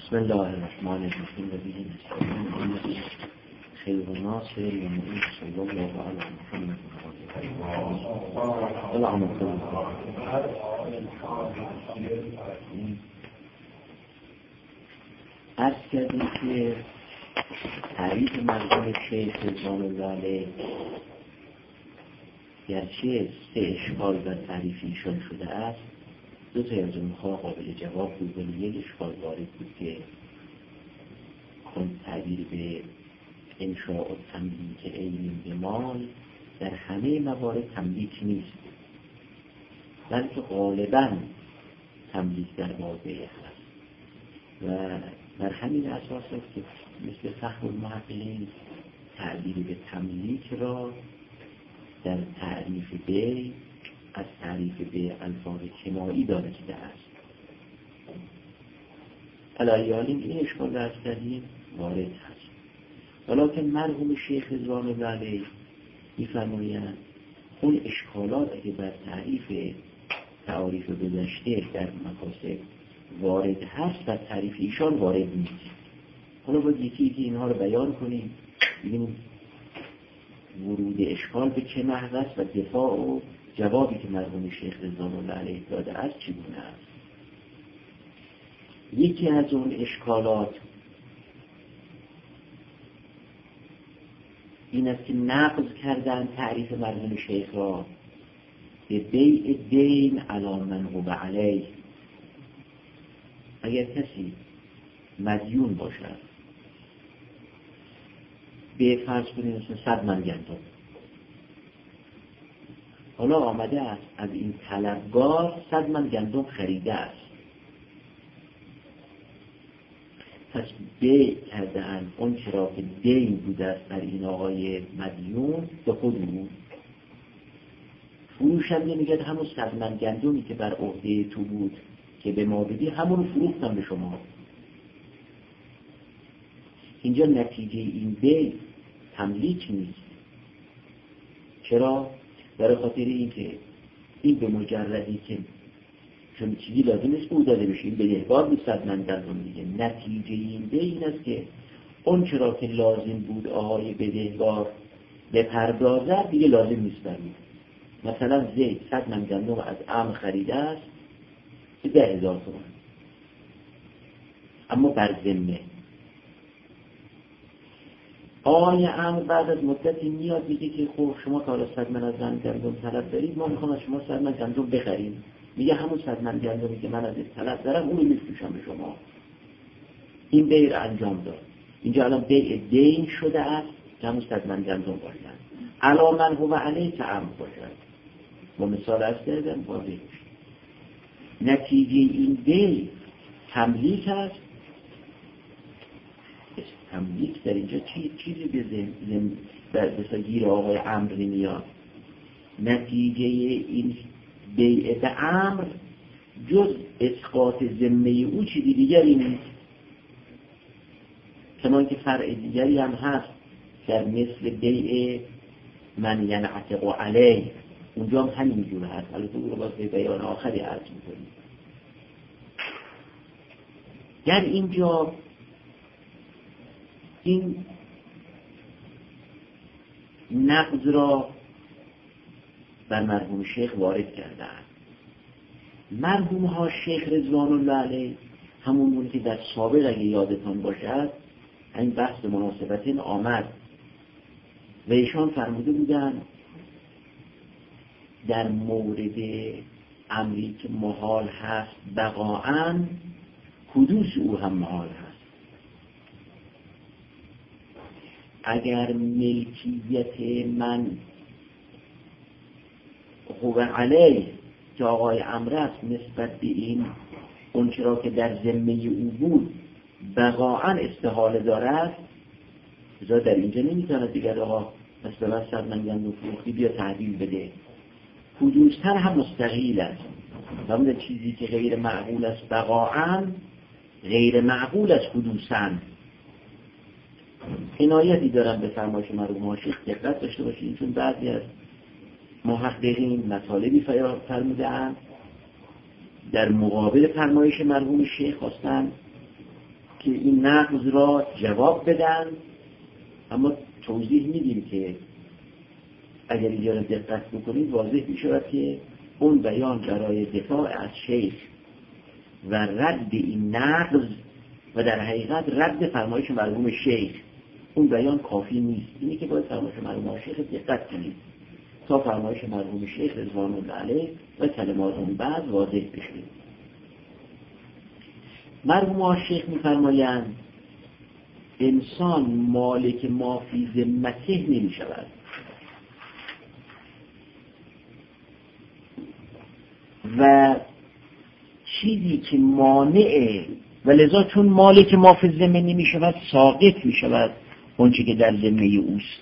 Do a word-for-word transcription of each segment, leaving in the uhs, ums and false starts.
بسم الله الرحمن الرحیم و به نستعین خیر ناصر و معین صلی الله علی محمد و آله و عرض کردیم که تعریف مرحوم شیخ رضوان الله علیه گرچه سه اشکال بر تعریف ایشان شده است، دو تا از اونها قابل جواب بود، ولی یک اشکال وارد بود که اون تعبیر به انشاء و تملیک عین به مال در همه موارد تملیک نیست، بلکه غالباً تملیک در واقع هست و بر همین اساس است که مثل فخر المحققین تعبیر به تملیک را در تعریف به از تعریف به الفاظ کنایی داره که است. علایالیم این اشکال را از کردیم وارد هست، ولیکن مرحوم شیخ رضوان الله علیه می‌فرمایند اون اشکالات که بر تعریف تعاریف گذشته در مقاصد وارد هست بر تعریف ایشان وارد نیست. حالا باید یکی یکی اینها رو بیان کنیم، ببینیم ورود اشکال به چه محض است و دفاع و جوابی که مرحوم شیخ رضوان الله علیه داده است چگونه است. یکی از اون اشکالات این است که نقض کردن تعریف مرحوم شیخ را به بیع دین علی من هو علیه. اگر کسی مدیون باشد به فرض کنید مثل صد من گندم، حالا آمده است از این طلبگار صد من گندم خریده است، پس بیع کرده اند اون چرا که دین بوده است بر این آقای مدیون به خود او. فروشنده میگه همون صد من گندمی که بر عهده تو بود که به ما بدی همون فروختم به شما. اینجا نتیجه این بیع تملیک نیست. چرا؟ برای خاطر این که این به مجردی که چون چیزی لازم نیست او داده بشه، این بدهکار بود صد من گندم دیگه. نتیجه این بیع این است که اون چرا که لازم بود آقای بدهکار به پردازد دیگه لازم نیست برید. مثلا زید صد من گندم از عام خریده است به ده هزار تومان، اما بر ذمه. آقای عام بعد از مدتی میاد میگه که خب شما که حالا صد من از من گندم طلب دارید، ما میخوام از شما صد من گندم بخریم. میگه همون صد من گندمی که من از طلب دارم اونو میفروشم به شما. این بیع را انجام داد. اینجا الان بیع دین شده است که همون صد من گندم باشد، علی من هو علیه که عام باشد. با مثال از کردم واضح میشه. نتیجه این بیع تملیک است. تملیک در اینجا چی چیزی به ذهن به گیر آقای عمرو نمیاد. نتیجه این بیع به عمرو جز اسقاط ذمه او چیزی دیگری نیست، چنان که فرع دیگری هم هست در مثل بیع من ینعتق علیه، اونجا هم همینجور هست. البته او رو باز به بیان آخری عرض می‌کنیم. در اینجا این نقض را بر مرحوم شیخ وارد کردند. مرحوم ها شیخ رضوان الله علیه همون که در سابق اگه یادتان باشد این بحث مناسبتین آمد و ایشان فرموده بودند در مورد امری که محال هست بقاعاً حدوث او هم محال هست. اگر ملکیت من هو علیه که آقای عمرو است نسبت به این اون چرا که در ذمه او بود بقاعاً استحاله دارد، بذار در اینجا نمیتواند دیگر آقا پس به من صد من گندم فروختی بیا تحویل بده. حدوثتر هم مستقیل است و اون چیزی که غیر معقول است بقاعاً غیر معقول است حدوثاً. عنایتی دارم به فرمایش مرحوم شیخ دقت داشته باشید، چون بعضی از محققین مطالبی فرموده‌اند در مقابل فرمایش مرحوم شیخ خواستن که این نقض را جواب بدن، اما توضیح میدیم که اگر اینجا را دقت بکنید واضح میشود که اون بیان برای دفاع از شیخ و رد این نقض و در حقیقت رد فرمایش مرحوم شیخ، اون بیان کافی نیست. اینی که باید فرمایش مرحوم شیخ دقت کنید تا فرمایش مرحوم شیخ رضوان الله علیه و کلمات اون بعد واضح بشه. مرحوم شیخ می‌فرمایند انسان مالک ما فی ذمته نمی شود و چیزی که مانعه و لذا چون مالک ما فی ذمه نمی شود ساقط می شود اون چی که در ذمه اوست.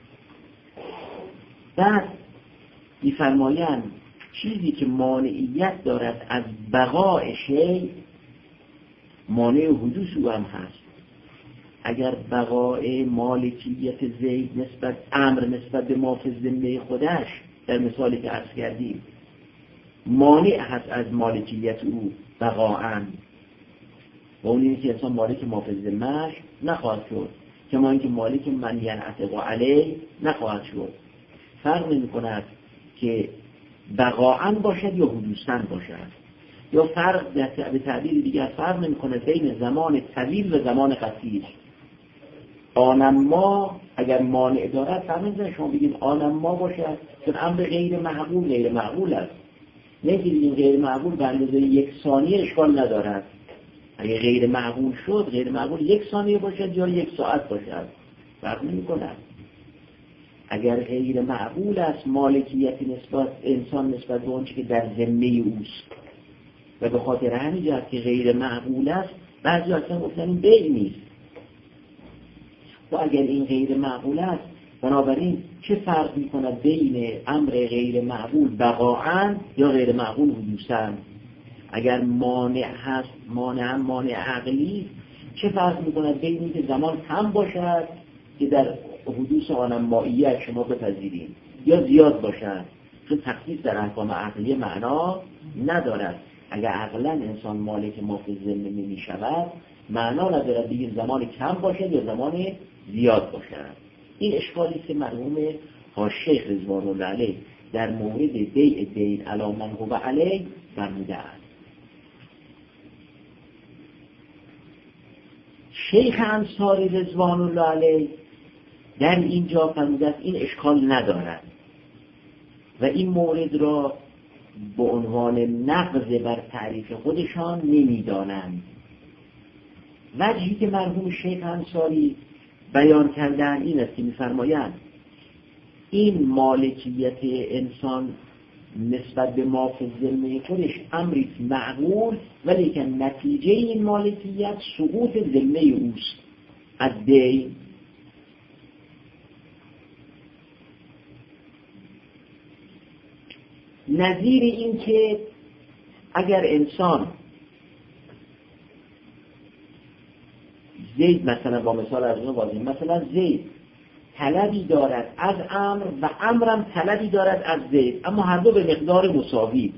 بعد می‌فرمایند چیزی که مانعیت دارد از بقای شیء مانع حدوث او هم هست. اگر بقای مالکیت زید نسبت امر نسبت به ما فی ذمه خودش در مثالی که عرض کردیم مانع هست از مالکیت او بقاءً و اون اینه که انسان مالک ما فی ذمه‌اش نخواهد شد، کما اینکه مالک من ینعتق علیه نخواهد شد. فرق نمی کند که بقاءً باشد یا حدوثاً باشد، یا فرق به تعبیر دیگر فرق نمی کند بین زمان طویل و زمان قصیر. آنم ما اگر مانع دارد فرق نمی شما بگید آنم ما باشد چون امر غیر معقول غیر معقول است. نگیرید غیر معقول به اندازه یک ثانیه اشکال ندارد. اگر غیر معقول شد غیر معقول یک ثانیه باشد یا یک ساعت باشد فرق نمی کند. اگر غیر معقول است مالکیت نسبت انسان نسبت به اون چیزی که در ذمه اوست و به خاطر همین جهت که غیر معقول است بعضی اصلا گفتن این بیع نیست. و اگر این غیر معقول است بنابراین چه فرق می کند بین امر غیر معقول بقاءً یا غیر معقول حدوثاً؟ اگر مانع هست مانع هم مانع عقلی چه فرق می کند بین این که زمان کم باشد که در حدوث آنم مائیت شما بپذیریم یا زیاد باشد، چون تخصیص در احکام عقلی معنا ندارد. اگر عقلا انسان مالک ما فی ذمه نمی شود معنا ندارد بگیم زمان کم باشد یا زمان زیاد باشد. این اشکالی که مرحوم شیخ رضوان الله علیه در مورد بیع دین علی من هو علیه فرموده است. شیخ انصاری رضوان الله علیه در اینجا فرموده است این اشکال ندارد و این مورد را به عنوان نقض بر تعریف خودشان نمیدانند. وجهی که مرحوم شیخ انصاری بیان کردن این است که می‌فرمایند این مالکیت انسان نسبت به ما فی ذمه خودش امری معقول ولی که نتیجه این مالکیت سقوط ذمه اوست از دین. نظیر این که اگر انسان زید مثلا با مثال از اون واضح مثلا زید طلبی دارد از امر و امرم طلبی دارد از زید اما هر دو به مقدار مساوی،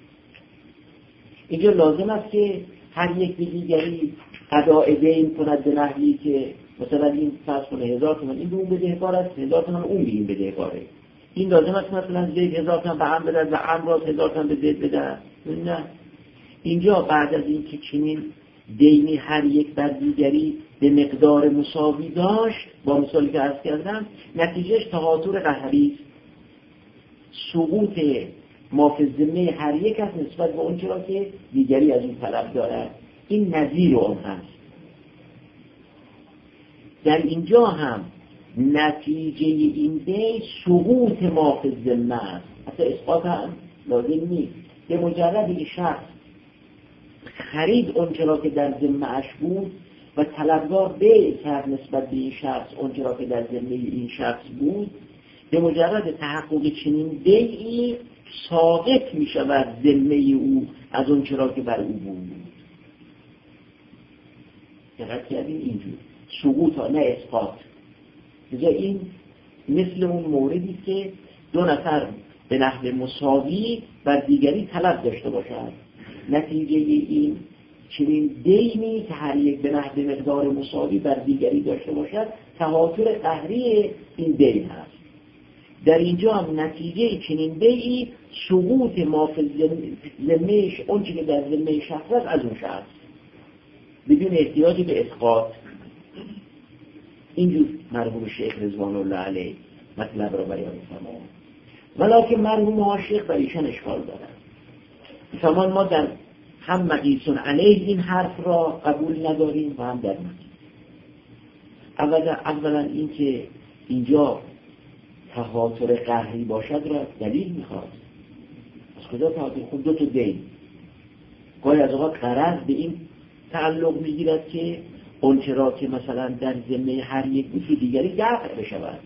اینجا لازم است که هر یک به دیگری اداء دین کند به نحوی که مثلا این فرض کنه هزار تومان این به اون بدهکار است، هزار تومان اون به این بدهکاره. این لازم است مثلا زید هزار تومان به امر بدهد و امر هزار تومان به زید بدهد. نه، اینجا بعد از این که چنین دینی هر یک بر دیگری به مقدار مساوی داشت با مثالی که عرض کردم نتیجهش تهاتر قهری است، سقوط ما فی ذمه هر یک است نسبت به اون چرا که دیگری از این طلب دارد. این نظیر اون هست. در اینجا هم نتیجه این دی سقوط ما فی ذمه است، حتی اثبات هم لازم نیست. به مجرد این شخص خرید اون چرا که در ذمه اش بود و طلبگار بیع کرد نسبت به این شخص اون چرا که در ذمه این شخص بود، به مجرد تحقق چنین بیعی ساقط می شود ذمه او از اون چرا که بر او بود. دقت کردیم اینجور سقوط ها نه اسقاط. لذا این مثل اون موردی که دو نفر به نحو مساوی بر دیگری طلب داشته باشند، نتیجه این چنین دینی که هر یک به نحو مقدار مساوی بر دیگری داشته باشد تواتر قهری این دین هست. در اینجا هم نتیجه چنین دیی سقوط ما فی ذمهش، اون چیزی که در ذمه شخص است از اون شخص بدون احتیاجی به اسقاط. اینجور مرحوم شیخ رضوان الله علیه مطلب را بیان فرمود. ولکن مرحوم ها شیخ بر ایشان اشکال دارن. فرمان ما در هم مقیسون علیه این حرف را قبول نداریم و هم در مقیس. اولا اولا این که اینجا تهاتر قهری باشد را دلیل میخواد. از کجا تهاتر؟ خود دو تا دین گاهی از اوقات غرض به این تعلق میگیرد که اون چرا که مثلا در ذمه هر یک بود دیگری دفع بشود.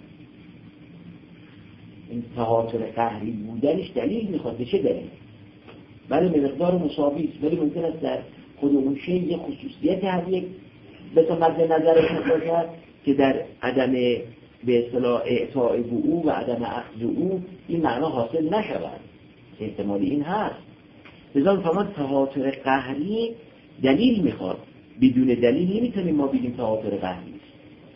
این تهاتر قهری بودنش دلیل میخواد. به چه دلیل؟ بله به مقدار مساوی است، ولی ممکن است در خود اون شی یک خصوصیت هر یک به تو مد نظرش باشد که در عدم به اصطلاح اعطاء به او و عدم اخذ او این معنا حاصل نشود. احتمالی این هست. لذا فرمان تهاتر قهری دلیل میخواد. بدون دلیل نمیتونیم ما بگیم تهاتر قهری است.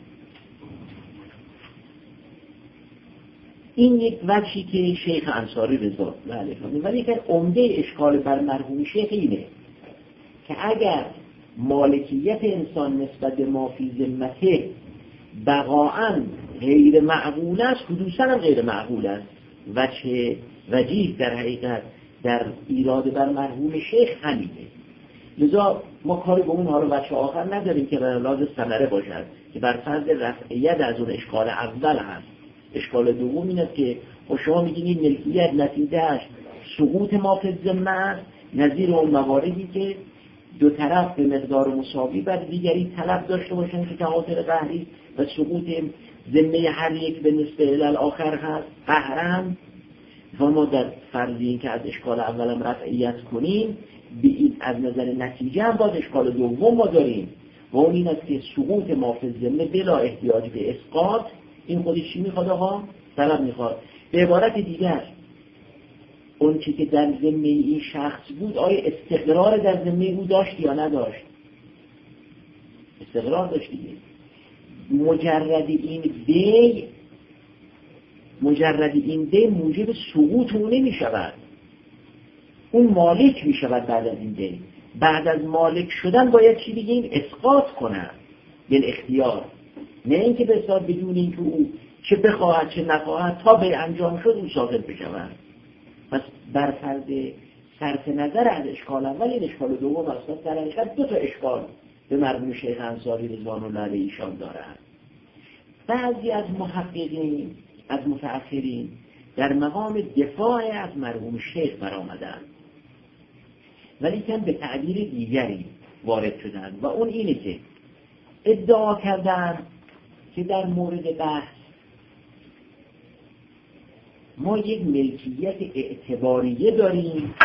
این یک وجهی که شیخ انصاری رضا بله فرمود. ولی که عمده اشکال بر مرحوم شیخ اینه که اگر مالکیت انسان نسبت به ما فی ذمته بقاعاً غیر معقول است، حدوثاً هم غیر معقول است. وجه وجیه در حقیقت در ایراد بر مرحوم شیخ همینه. لذا ما کاری به اون حالا وجه آخر نداریم که بر لحاظ ثمره باشد که بر فرض رفعیت از اون اشکال اول هست. اشکال دوم این است که شما میگین این ملکیت نتیجهش سقوط ما فی الذمه است، نظیر اون مواردی که دو طرف به مقدار مساوی بر دیگری طلب داشته باشن که تهاتر قهری و سقوط ذمه هر یک به نسبه الاخر هست قهرن. و ما در فرضی این که از اشکال اولم رفعیت کنیم به این از نظر نتیجه هم باز اشکال دوم ما داریم و اون این است که سقوط ما فی الذمه بلا احتیاج به اسقاط. این خودش چی میخواد آقا؟ طلب میخواد. به عبارت دیگر اون چی که در ذمه این شخص بود آیا استقرار در ذمه او داشت یا نداشت؟ استقرار داشت دیگه. مجرد این دی مجرد این دی موجب سقوط اون نمی شود. اون مالک می شود بعد از این دی. بعد از مالک شدن باید چی بگیم؟ اسقاط کنن یعنی اختیار. نه اینکه بسیار بدون اینکه او چه بخواهد چه نخواهد تا به انجام شد اون ساقط بشود. پس بر فرض صرف نظر از اشکال اول این اشکال دوم اصلا در حقیقت دو تا اشکال به مرحوم شیخ انصاری رضوان الله علیه ایشان دارند. بعضی از محققین از متأخرین در مقام دفاع از مرحوم شیخ برآمدند ولی کم به تعبیر دیگری وارد شدند و اون اینه که ادعا کردند که در مورد بحث ما یک ملکیت اعتباریه داریم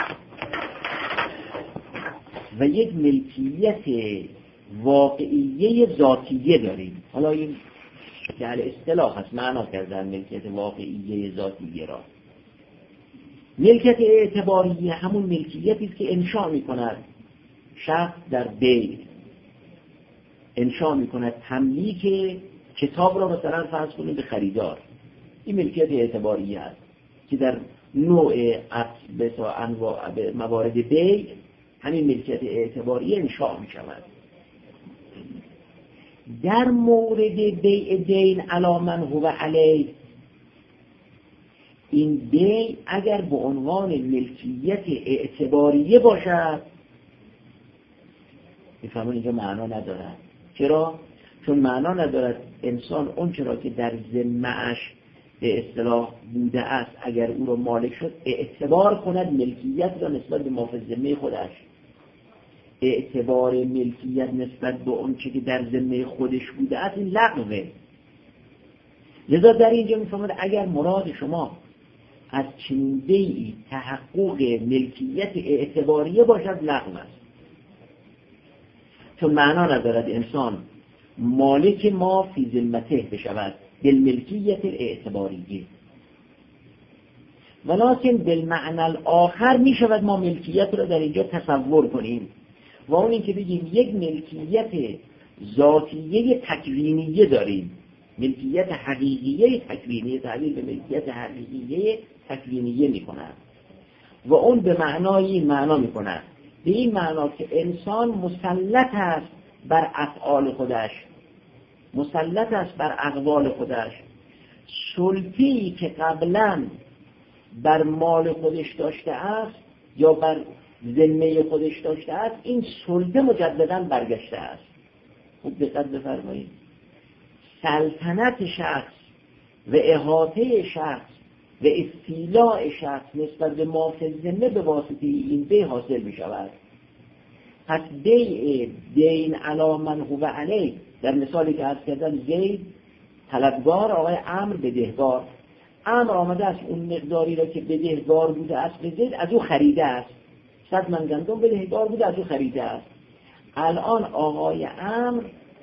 و یک ملکیت واقعیه ذاتیه داریم. حالا این در اصطلاح هست معنا کردن ملکیت واقعیه ذاتیه را. ملکیت اعتباریه همون ملکیتی است که انشاء می‌کند شخص در بیع انشاء می‌کند تملیک کتاب را مثلا فرض کنید به خریدار. این ملکیت اعتباریه است که در نوع به انواع موارد بیع همین ملکیت اعتباریه انشاء می‌شود. در مورد بیع دین علی من هو علیه این بیع اگر به عنوان ملکیت اعتباریه باشد میفهمون اینجا معنا ندارد. چرا؟ چون معنا ندارد انسان اون چرا که در ذمه‌اش به اصطلاح بوده است اگر او را مالک شد اعتبار کند ملکیت را نسبت به ما فی ذمه خودش. اعتبار ملکیت نسبت به اون چی که در ذمه خودش بوده است این لغوه. لذا در اینجا میفهمد اگر مراد شما از چنین بیعی تحقق ملکیت اعتباریه باشد لغو است. چون معنا ندارد انسان مالک ما فی ذمته بشود بالملکیت اعتباریه، ولکن بالمعنى الاخر می شود ما ملکیت را در اینجا تصور کنیم و اون این که بگیم یک ملکیت ذاتیه تکوینیه داریم، ملکیت حقیقیه تکوینیه، تعبیر به ملکیت حقیقیه تکوینیه میکنن و اون به معنای معنا میکنن، به این معنا که انسان مسلط است بر افعال خودش، مسلط است بر اقوال خودش. سلطه‌ای که قبلا بر مال خودش داشته است یا بر ذمه خودش داشته است، این سلطه مجددا برگشته است. خوب دقت بفرمایید، سلطنت شخص و احاطه شخص و استیلاء شخص نسبت به ما فی الذمه به واسطه این بیع حاصل می شود. پس بیع دین علی من هو علیه، در مثالی که عرض کردم، زید طلبگار، آقای عمرو بدهگار. عمرو آمده است اون مقداری را که بدهگار بوده است به زید از او خریده است، صد من گندم بدهگار بوده از او خریده است. الان آقای عمرو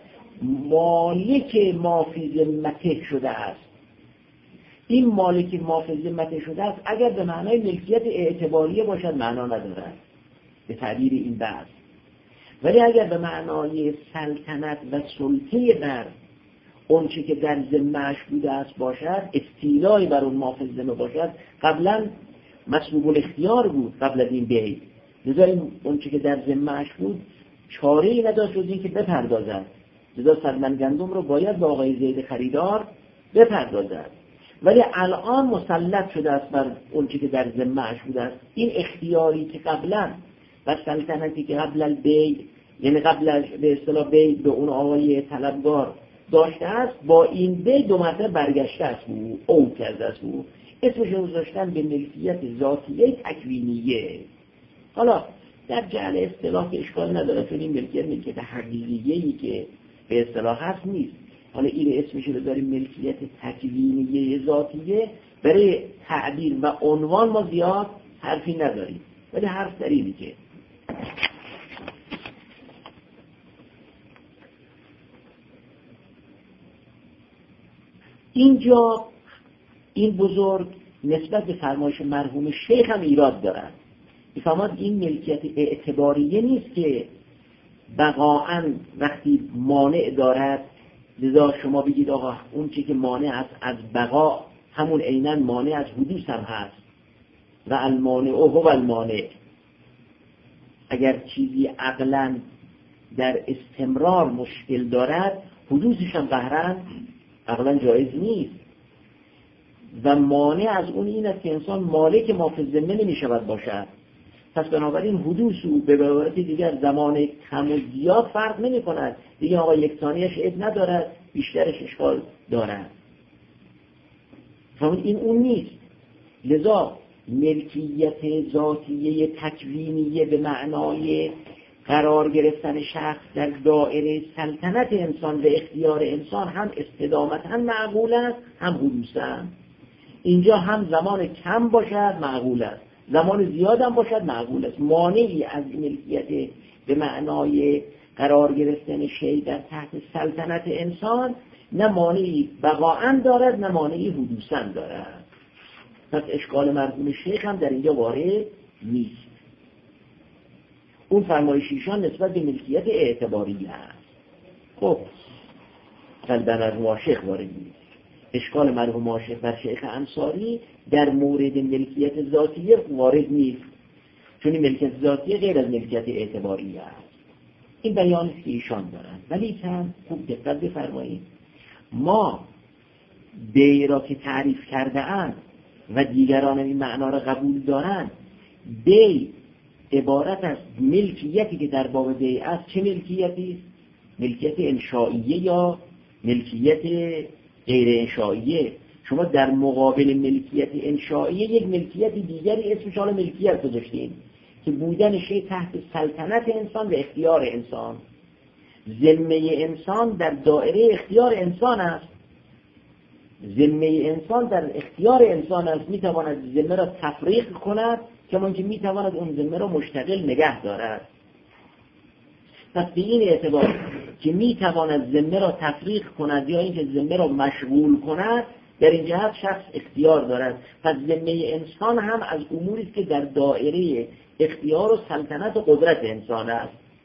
مالک ما فی ذمته شده است. این مالک ما فی ذمته شده است اگر به معنای ملکیت اعتباریه باشد معنا ندارد به تعبیر این بحث، ولی اگر به معنای سلطنت و سلطه بر اون چی که در ذمه‌اش بوده است باشد، استیلای بر اون ما فی ذمه باشد، قبلا مسلوب الاختیار بود قبل از این بیع، لذا اون چی که در ذمه‌اش بود چاره‌ای نداشت جز این که بپردازد، لذا صد من گندم رو باید به آقای زید خریدار بپردازد. ولی الان مسلط شده است بر اون چی که در ذمه‌اش بوده است. این اختیاری که قبلا و سلطنتی که قبل البیع، یعنی قبل به اصطلاح بیع به اون آقای طلبگار داشته است، با این بیع دو مرتبه برگشته است او او کرده است او اسمش رو گذاشتن به ملکیت ذاتیه تکوینیه. حالا در جعل اصطلاح که اشکال نداره، چون این ملکیت ملکیت حقیقیه‌ای که به اصطلاح هست نیست. حالا این اسمش رو داریم ملکیت تکوینیه ذاتیه، برای تعبیر و عنوان ما زیاد حرفی نداریم، ولی حرف داریم که اینجا این بزرگ نسبت به فرمایش مرحوم شیخ هم ایراد دارن. میفهمد این ملکیت اعتباریه نیست که بقاعاً وقتی مانع دارد، لذا شما بگید آقا اون چی که مانع است از بقا همون عیناً مانع از حدوث هم هست و المانع هو المانع. اگر چیزی عقلاً در استمرار مشکل دارد، حدوثش هم قهراً عقلاً جایز نیست و مانع از اون این است که انسان مالک ما فی الذمه نمی شود باشد. پس بنابراین حدوث او به عبارت دیگر زمان کم و زیاد فرق نمی کند دیگه. آقا یک ثانیه‌اش عیب ندارد، بیشترش اشکال دارد. فهمید این اون نیست. لذا ملکیت ذاتیه تکوینیه به معنای قرار گرفتن شخص در دائره سلطنت انسان و اختیار انسان هم استدامتا معقول است، هم حدوثاً. اینجا هم زمان کم باشد معقول است، زمان زیاد هم باشد معقول است. مانعی از ملکیت به معنای قرار گرفتن شیء در تحت سلطنت انسان نه مانعی بقاعاً دارد نه مانعی حدوثاً دارد. پس اشکال مرحوم شیخ هم در اینجا وارد نیست. اون فرمایشیشان نسبت به ملکیت اعتباری است. خب قلبن مرحوم شیخ وارد نیست. اشکال مرحوم شیخ بر شیخ انصاری در مورد ملکیت ذاتیه وارد نیست، چون این ملکیت ذاتیه غیر از ملکیت اعتباری است. این بیان که ایشان دارند. ولی چند خوب دقت بفرمایید، ما بیع را که تعریف کرده اند و دیگران این معنا را قبول دارند، بیع عبارت از ملکیتی که در باب بیع است. چه ملکیتی است؟ ملکیت انشائیه یا ملکیت غیر انشائیه. شما در مقابل ملکیت انشائیه یک ملکیت دیگری اسمش حالا ملکیت گذاشتین که بودن شیء تحت سلطنت انسان و اختیار انسان. ذمه انسان در دائره اختیار انسان است. ذمه انسان در اختیار انسان است. میتواند ذمه را تفریق کند کمان که میتواند اون ذمه را مشتغل نگه دارد. پس به این اعتبار که میتواند ذمه را تفریق کند یا اینکه ذمه را مشغول کند، در این جهت شخص اختیار دارد. پس ذمه انسان هم از اموری است که در دائره اختیار و سلطنت و قدرت انسان است.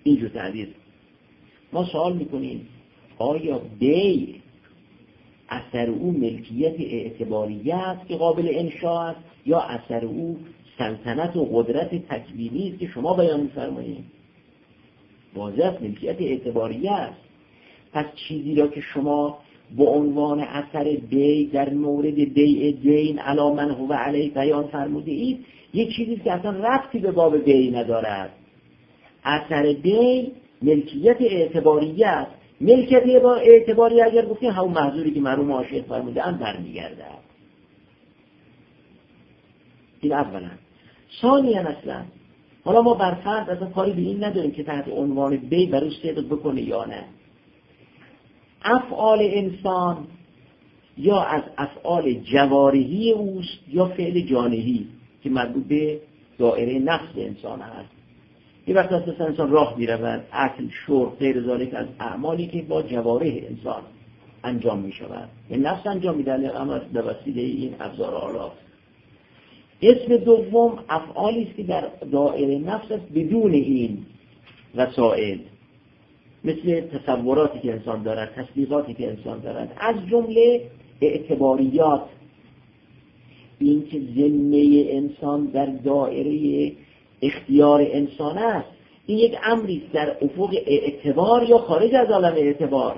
اینجور تعبیر. ما سوال میکنیم آیا بی اثر او ملکیت اعتباریه است که قابل انشاء است یا اثر او سلطنت و قدرت تکوینی است که شما بیان می‌فرمایید؟ واضح است ملکیت اعتباریه است. پس چیزی را که شما به عنوان اثر بی در مورد بیع دین علی من هو علیه بیان فرموده اید، یک چیزی که اصلا ربطی به باب بی ندارد. اثر بی ملکیت اعتباریه است. ملکیت اعتباری اگر گفتیم همون محضوری که مرحوم عاشق فرموده ام برمیگرده. این اولا. ثانیاً اصلا حالا ما بر فرض اصلا کاری به این نداریم که تحت عنوان بی برای صدق بکنه یا نه. افعال انسان یا از افعال جوارحی اوست یا فعل جانحی که مربوط به دایره نفس انسان هست. یه وقت اصلا انسان راه می‌رود، اکل، شرب، غیر ذالک از اعمالی که با جوارح انسان انجام می‌شود. این نفس انجام می‌دهد اما به وسیله این ابزار آلات. اسم دوم افعالی است که در دایره نفس است بدون این وسائل، مثل تصوراتی که انسان دارد، تصدیقاتی که انسان دارد، از جمله اعتباریات. این که ذمه انسان در دایره اختیار انسان است، این یک امری است در افق اعتبار یا خارج از عالم اعتبار.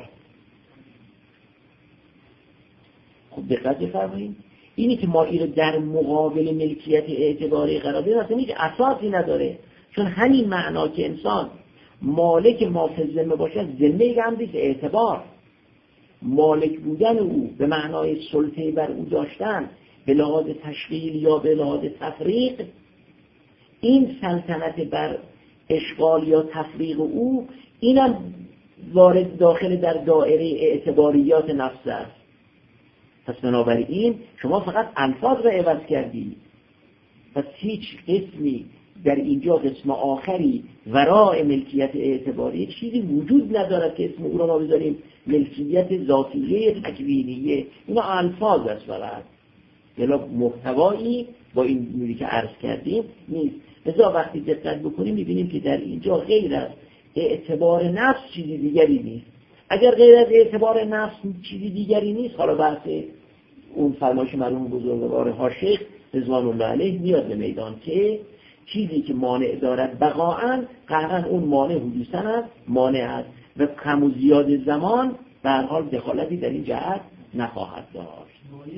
خب دقت بفرمایید، اینی که ما اینو در مقابل ملکیت اعتباری قرار بدیم اصلا هیچ اساسی نداره، چون همین معنا که انسان مالک ما فی الذمه باشد، ذمه یک امری است اعتبار. مالک بودن او به معنای سلطه بر او داشتن به لحاظ تشغیل یا به لحاظ تفریق، این سلطنت بر اشغال یا تفریق او، اینم وارد داخل در دایره اعتباریات نفس است. پس بنابراین شما فقط الفاظ را عوض کردید، پس هیچ قسمی در اینجا قسم آخری ورای ملکیت اعتباری چیزی وجود ندارد که اسم او را ما بذاریم ملکیت ذاتیه تکوینیه. اینا الفاظ است فقط، یلا محتوایی با این نوری که عرض کردیم نیست. لذا وقتی دقت بکنیم می‌بینیم که در اینجا غیر از اعتبار نفس چیزی دیگری نیست. اگر غیر از اعتبار نفس چیزی دیگری نیست، حالا بحث اون فرمایش مرحوم بزرگوار حاشق رضوان الله علیه میاد به میدان که چیزی که مانع دارد بقاءً قطعاً اون مانع حدوثاً است، مانع است و کم و زیاد زمان به هر حال دخالتی در این جهت نخواهد داشت.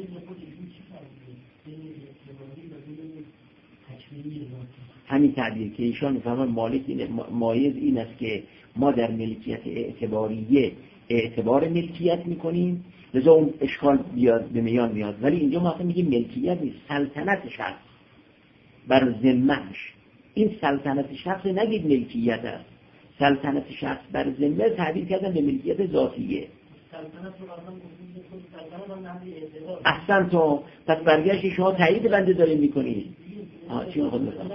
همین تعبیر که ایشان می‌فهمن مالک این مایز این است که ما در ملکیت اعتباریه اعتبار ملکیت میکنیم، لذا اون اشکال بیاد به میان میاد. ولی اینجا ما اصلا میگیم ملکیت نیست، سلطنت شخص بر ذمه‌اش. این سلطنت شخص نگید ملکیت است، سلطنت شخص بر ذمه تعبیر کردن به ملکیت ذاتیه. احسن تو پس برگشت شما تایید بنده دارید میکنید. آه چی خود میکنم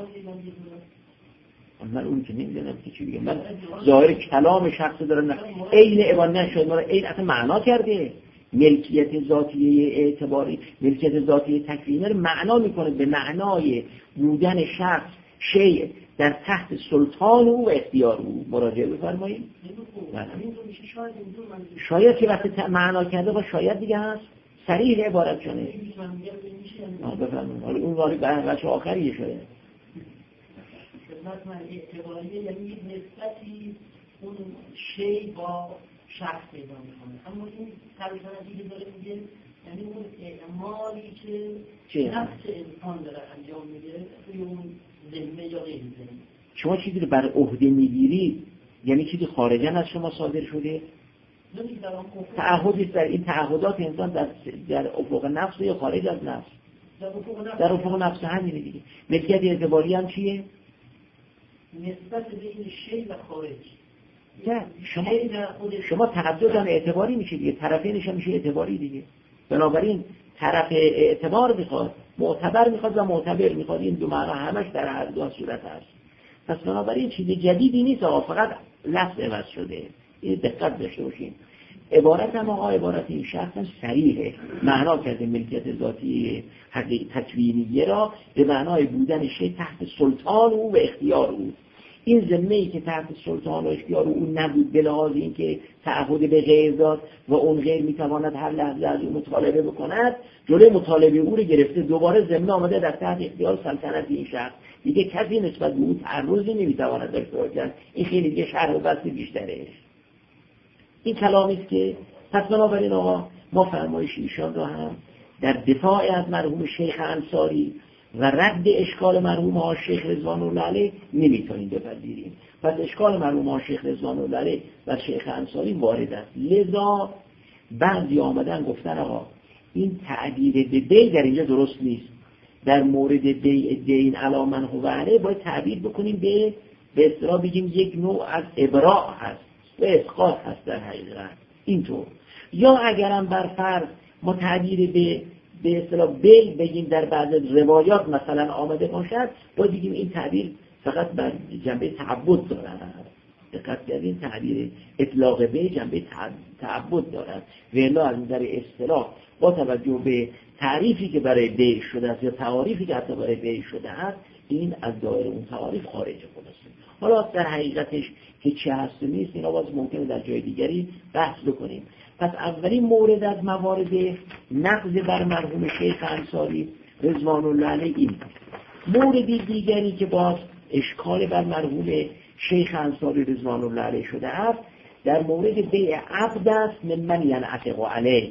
من اون که نمیدونم که چی بگم. من ظاهر کلام شخص دارم، عین عبارت نشد ما عین اصلا معنا کرده. ملکیت ذاتیه اعتباری، ملکیت ذاتیه تکوینی رو معنا میکنه به معنای بودن شخص شیء در تحت سلطان او و اختیار او. مراجعه بفرمایید. شاید که وقتی معنا کرده با شاید دیگه هست صریح عبارت شده. آه بفرمایید. حالا اون ولی بخش آخریه شده. مثلا اعتباریه یعنی نسبتی اون شی با شخص پیدا میکنه، اما این سلطنتی که داره میگه یعنی اون اعمالی که نفس انسان داره انجام میده توی اون ذمه یا غیر ذمه. شما چیزی رو بر عهده میگیرید یعنی چیزی خارجاً از شما صادر شده؟ تعهدی در این تعهدات انسان در در افق نفس یا خارج از نفس؟ در افق نفس همینه دیگه. ملکیت اعتباری هم چیه؟ نسبت بین شی و خارج. نه شما شما تعددان اعتباری میشه دیگه، طرفینش هم میشه اعتباری دیگه. بنابراین طرف اعتبار میخواد، معتبر میخواد و معتبر میخواد، این دو معنا همش در هر دو صورت هست. پس بنابراین چیز جدیدی نیست، آقا فقط لفظ عوض شده. این دقت داشته باشین. عبارت هم آقا عبارت این شخص هم صریحه، معنا کرده ملکیت ذاتی حقیقی تکوینیه را به معنای بودن شی تحت سلطان او و اختیار او. این ذمه‌ای که تحت سلطان و اختیار اون نبود به لحاظ اینکه تعهد به غیر داد و اون غیر میتواند هر لحظه از اون مطالبه بکند، جلوی مطالبه او رو گرفته، دوباره ذمه آمده در تحت اختیار سلطنت این شخص، دیگه کسی نسبت به او تعرضی نمیتواند داشته باشد. این خیلی دیگه شرح و بحث بیشتره. این کلامی است که پس بنابراین آقا ما فرمایش ایشان را هم در دفاع از مرحوم شیخ انصاری و رد اشکال مرحوم ها شیخ رضوان الله علیه نمیتونیم بپذیریم. پس اشکال مرحوم ها شیخ رضوان الله علیه و شیخ انصاری وارد است. لذا بعضی آمدن گفتن آقا این تعبیر به بی در اینجا درست نیست. در مورد بی دین علی من هو علیه باید تعبیر بکنیم به به اصطلاح بگیم یک نوع از ابراء هست و اسقاط هست در حقیقت اینطور. یا اگرم بر فرض ما تعبیر به به اصطلاح بیل بگیم در بعض روایات مثلا آمده باشد، باید بگیم این تعبیر فقط بر جنبه تعبد دارد. دقت کردین تعبیر اطلاق به جنبه تعبد دارد و الا از نظر اصطلاح با توجه به تعریفی که برای بیل شده است یا تعاریفی که حتی برای بیل شده است، این از دایره اون تعاریف خارج خود است. حالا در حقیقتش که چه هست و نیست اینا باز ممکنه در جای دیگری بحث بکنیم. پس اولین مورد از موارد نقض بر مرحوم شیخ انصاری رضوان الله علیه این. مورد دیگری که باز اشکال بر مرحوم شیخ انصاری رضوان الله علیه شده است در مورد بیع عبد است من من ینعتق علیه.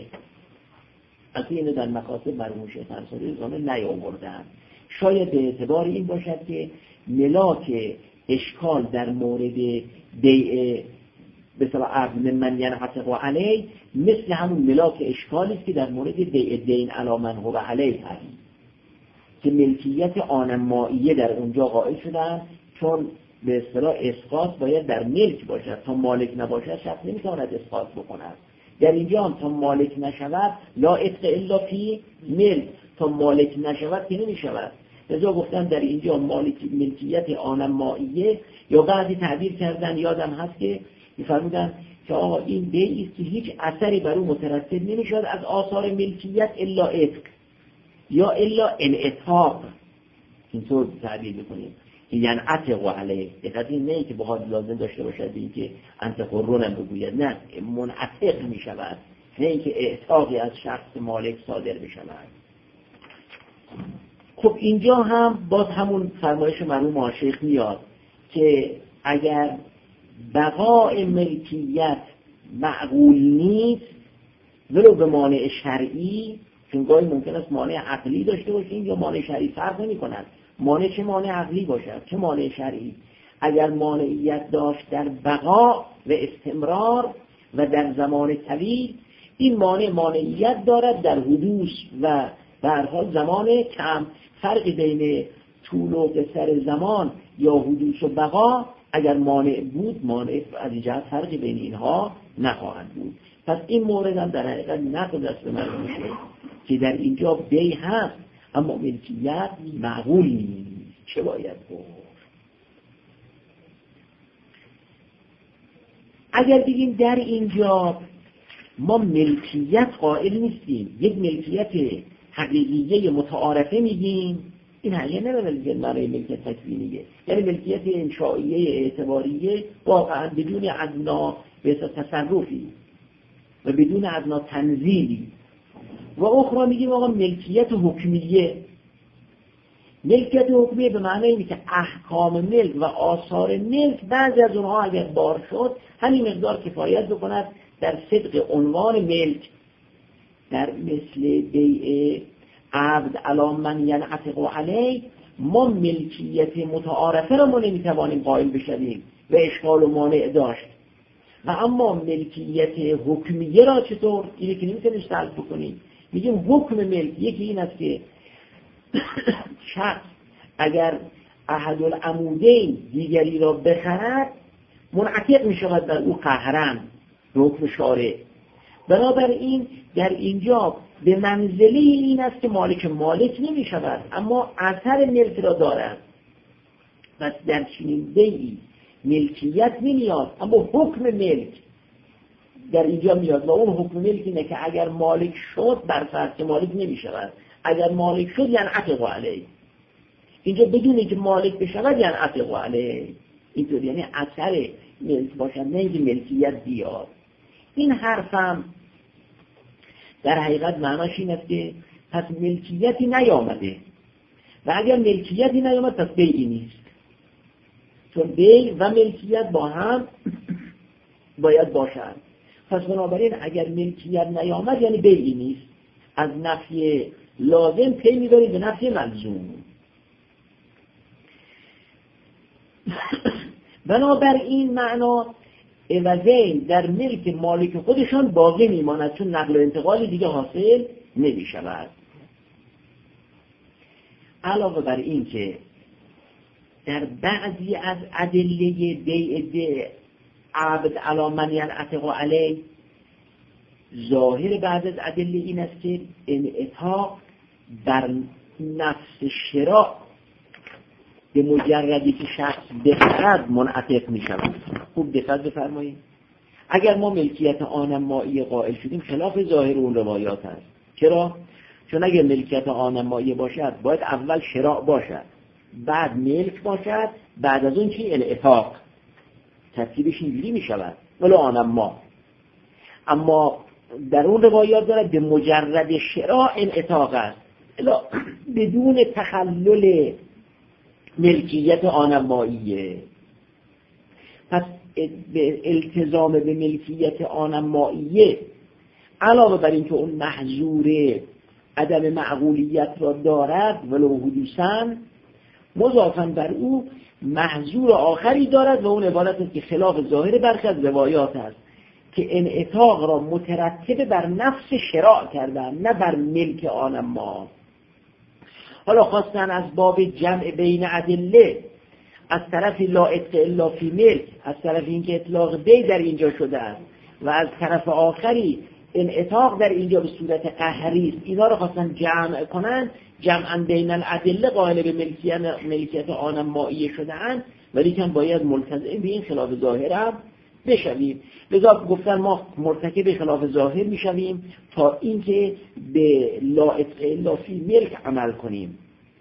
از اینو در مکاتب مرحوم شیخ انصاری رضوان الله نیاوردند. شاید به اعتبار این باشد که ملاک اشکال در مورد بیع به اصطلاح عبد من ینعتق علیه مثل همون ملاک اشکالی است که در مورد بیع دین علی من هو علیه هست که ملکیت آنماییه در اونجا قائل شدن، چون به اصطلاح اسقاط باید در ملک باشد، تا مالک نباشد شخص نمیتواند اسقاط بکند. در اینجا هم تا مالک نشود لا اطق الا فی ملک، تا مالک نشود که نمیشود. لذا گفتن در اینجا مالک ملکیت آنماییه، یا بعضی تعبیر کردن یادم هست که می‌فرمودن که آقا این بیعی است که هیچ اثری بر او مترتب نمی‌شود از آثار ملکیت الا عتق یا الا انعتاق. اینطور تعبیر بکنیم یعنی عتق علیه. دقیقاً نه که بخواد لازم داشته باشد این که انت قرونم بگوید، نه منعتق می‌شود، نه اینکه اعتاقی از شخص مالک صادر بشود. خب اینجا هم باز همون فرمایش مرحوم شیخ میاد که اگر بقاء ملکیت معقول نیست ولو به مانع شرعی، چون گاهی ممکن است مانع عقلی داشته باشیم یا مانع شرعی، فرق نمی کند مانع چه مانع عقلی باشد چه مانع شرعی. اگر مانعیت داشت در بقا و استمرار و در زمان طویل، این مانع مانعیت دارد در حدوث و به هر حال زمان کم. فرق بین طول و قصر زمان یا حدوث و بقا اگر مانع بود، مانع از این جهت فرقی بین اینها نخواهد بود. پس این مورد هم در حقیقت نقض است به مرحوم شیخ که در اینجا بی هست اما ملکیت معقول نیست. چه باید بود؟ اگر بگیم در اینجا ما ملکیت قائل نیستیم، یک ملکیت حقیقیه متعارفه میگیم، این حقیقه نمیدونید معنی ملکیت تکوینیه، یعنی ملکیت انشائیه اعتباریه واقعا بدون ادنا به تصرفی و بدون ادنا تنزیلی. و اخرى میگیم آقا ملکیت حکمیه. ملکیت حکمیه به معنی اینه که احکام ملک و آثار ملک بعضی از اونها اگر بار شد همین مقدار کفایت بکند در صدق عنوان ملک. در مثل بیع عبد علی من ینعتق علیه ما ملکیت متعارفه را ما نمیتوانیم قائل بشویم و اشکال و مانع داشت، و اما ملکیت حکمیه را چطور؟ اینه که نمیتونیم سلب بکنیم. میگیم حکم ملک یکی این است که شخص اگر احد العمودین دیگری را بخرد منعتق میشود در او قهرن به حکم شارع. بنابراین در اینجا به منزله این است که مالک مالک نمی شود اما اثر ملک را دارد. پس در چنین بیعی ملکیت نمیاد اما حکم ملک در اینجا میاد و اون حکم ملک اینه که اگر مالک شد بر فرض که مالک نمی شود، اگر مالک شد یعنی عتق علیه. اینجا بدون اینکه مالک بشود یعنی عتق علیه. اینطور یعنی اثر ملک باشد، نه اینکه ملکیت بیاد. این حرفم در حقیقت معناش این است که پس ملکیتی نیامده و اگر ملکیتی نیامد پس بیعی نیست، چون بیع و ملکیت با هم باید باشند. پس بنابراین اگر ملکیت نیامد یعنی بیعی نیست. از نفی لازم پی میبرید به نفی ملزوم. بنابراین معنا عوضین در ملک مالک خودشان باقی میماند، چون نقل و انتقال دیگه حاصل نمی شود. علاوه بر این که در بعضی از ادله بیع عبد علی من ینعتق علیه، ظاهر بعض از ادله این است که انعتاق بر نفس شراء به مجردی که شخص بخرد منعتق می شود. خوب دقت بفرمایید. اگر ما ملکیت آنم مایی قائل شدیم خلاف ظاهر اون روایات است. چرا؟ چون اگر ملکیت آنم مایی باشد باید اول شراء باشد، بعد ملک باشد، بعد از اون چی؟ انعتاق. ترتیبش اینجوری می شود ولو آنم ما. اما در اون روایات دارد به مجرد شراء انعتاق است، بدون تخلل ملکیت آنم ماییه. پس به التزام به ملکیت آنم ماییه علاوه بر این که اون محظور عدم معقولیت را دارد ولو حدوثاً، مضافاً بر او محظور آخری دارد و اون عبارت است که خلاف ظاهر برخی از روایات است که انعتاق را مترتب بر نفس شراء کردن نه بر ملک آنم ما. حالا خواستن از باب جمع بین ادله، از طرف لا اطلاق الا فی ملک، از طرف اینکه اطلاق بی در اینجا شده است و از طرف آخری انعتاق در اینجا به صورت قهری است، اینا رو خواستن جمع کنن، جمعا بین الادله قائل به ملکیت ملکیت آنم مائیه شده اند، ولی که باید ملتزم به این خلاف ظاهر هم بشویم. لذا گفتن ما مرتکب خلاف ظاهر میشویم تا اینکه به لا اطلاق الا فی ملک عمل کنیم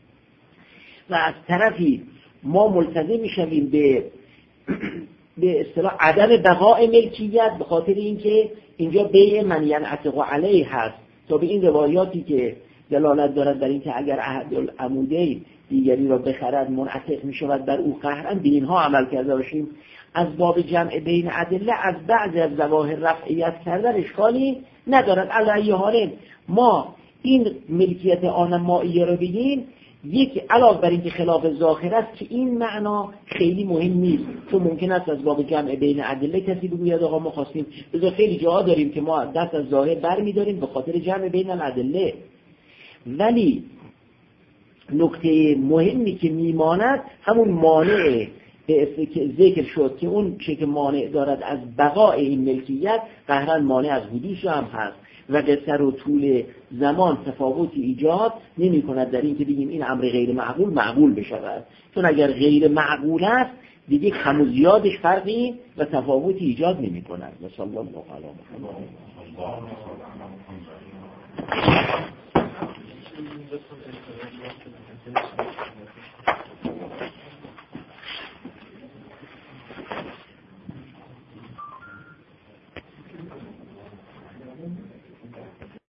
و از طرفی ما ملتزم میشویم به به اصطلاح عدم بقاء ملکیت به خاطر اینکه اینجا بیع من ینعتق علیه هست، تا به این روایاتی که دلالت دارد بر اینکه اگر احد العمودین دیگری را بخرد منعتق میشود بر او قهرا، به اینها عمل کرده باشیم. از باب جمع بین ادله از بعضی از ظواهر رفعیت کردن اشکالی ندارد. علی حال ما این ملکیت آنم مائیه رو بگیم، یک علاوه بر اینکه خلاف ظاهر است که این معنا خیلی مهم نیست، چون ممکن است از باب جمع بین ادله کسی بگوید آقا ما خواستیم، بذار خیلی جاها داریم که ما دست از ظاهر برمی‌داریم به خاطر جمع بین الادله. ولی نکته مهمی که میماند همون مانع که ذکر شد که اون چه که مانع دارد از بقای این ملکیت قهرن مانع از حدوث هم هست و قصر و طول زمان تفاوتی ایجاد نمی کند در این که بگیم این امر غیر معقول معقول بشود، چون اگر غیر معقول است دیگه کم و زیادش فرقی و تفاوتی ایجاد نمی کند. صلی الله علیه و سلم.